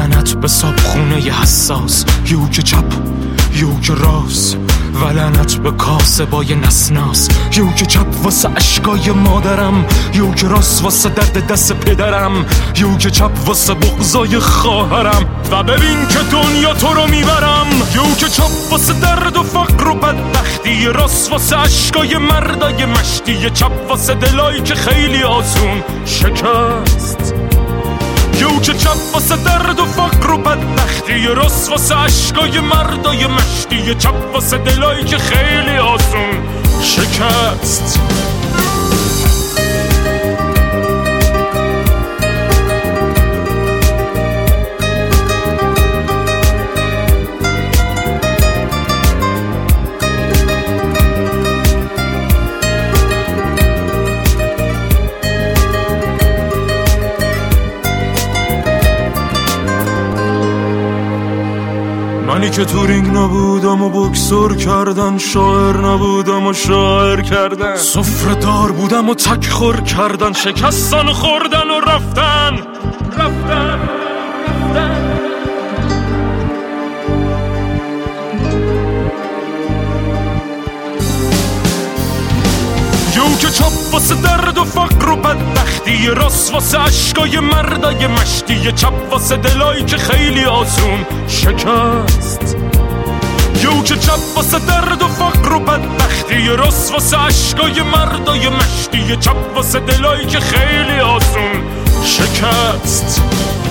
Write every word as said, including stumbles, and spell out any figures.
لعنت به صابخونه حساس، یوک چپ یوک راست و لعنت به کاسبای نسناس. یوک چپ واسه اشکای مادرم، یوک راست واسه درد دست پدرم، یوک چپ واسه بغضای خواهرم و ببین که دنیا تو رو میبرم. یوک چپ واسه درد و فقر و بدبختی، راست واسه اشکای مردای مشتی، چپ واسه دلایی که خیلی آسون شکست. یوک چپ واسه درد و فقر و بدبختی، راست واسه اشکای مردای مشتی، چپ واسه دلایی که خیلی آسون شکست. منی که تو رینگ نبودم و بکسور کردن، شاعر نبودم و شاعر کردن، سفره دار بودم و تک خور کردن، شکستن و خوردن و رفتن رفتن رفتن. یوک چپ واسه درد و فقر و بدبختی، راست واسه اشکای مردای مشتی، چپ واسه دلایی که خیلی آسون شکست. یوک چپ واسه درد و فقر و بدبختی، راست واسه اشکای مردای مشتی، چپ واسه دلایی که خیلی آسون شکست.